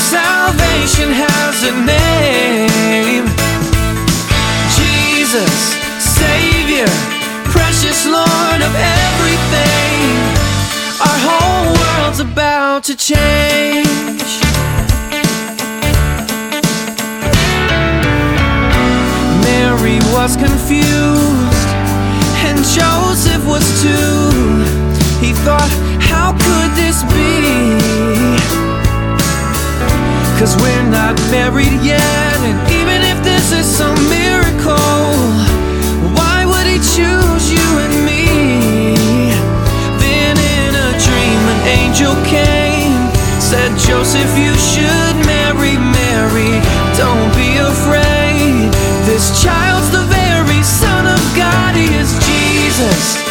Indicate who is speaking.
Speaker 1: Salvation has a name. Jesus, Savior, precious Lord of everything. Our whole world's about to change. Mary was confused, and Joseph was too. He thought, how could this be? 'Cause we're not married yet, and even if this is some miracle, why would he choose you and me? Then in a dream an angel came, said, Joseph, you should marry Mary. Don't be afraid, this child's the very Son of God. He is Jesus,